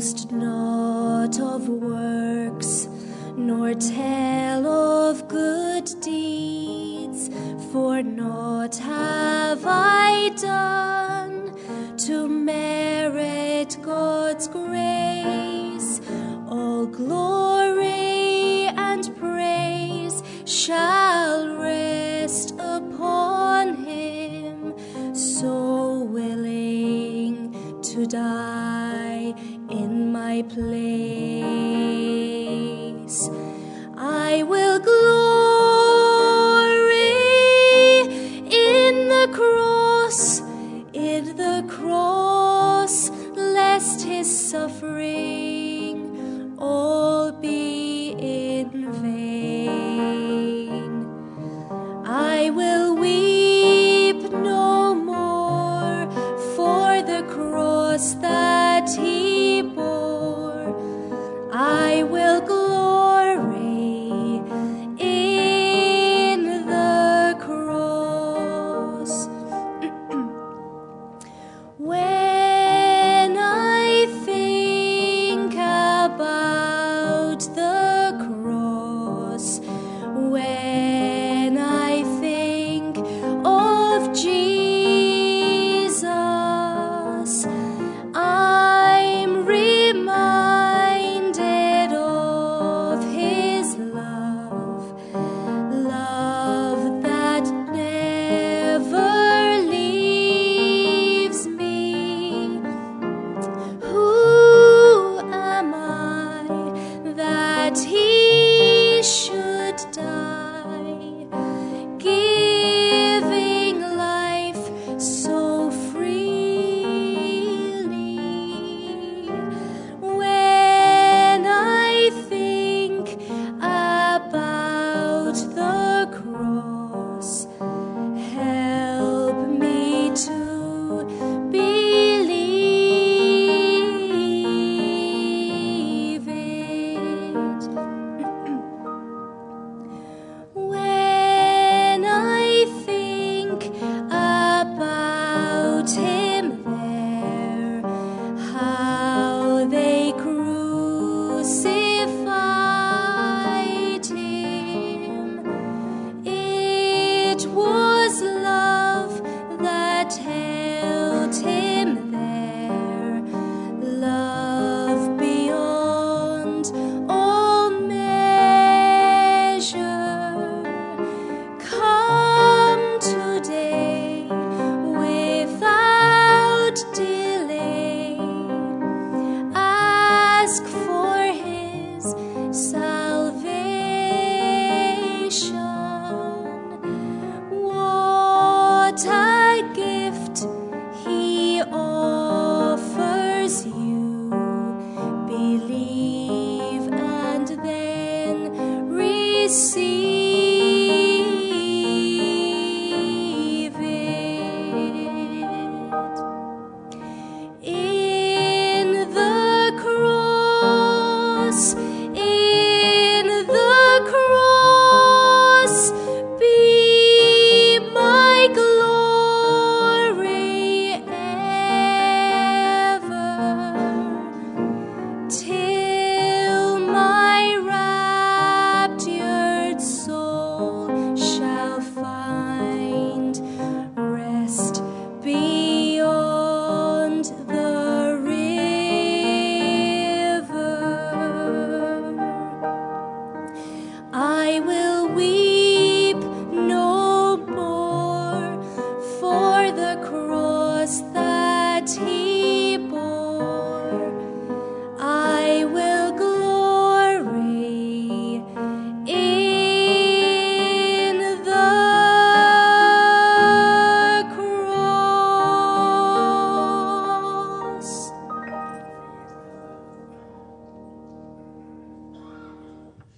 boast not of works, nor tell of good deeds, for naught have I done to merit God's grace. All glory and praise shall rest upon him, so willing to die in my place. I will glory in the cross, lest his suffering all be in vain. I will weep no more for the cross that he bore. I will glory in the cross. When I think about the cross, when I think of Jesus, I'm reminded of his love, love that never leaves me. Who am I that he should die, giving life so freely? When I think about the cross, help me to believe it. When I think about him there, how they crucified him, it was love that held him there, love beyond all measure. Come today without delay, ask for his salvation. What a gift he offers you. Believe and then receive it. In the cross, be my glory ever, till my raptured soul shall find rest beyond the river. I will weep no more for the cross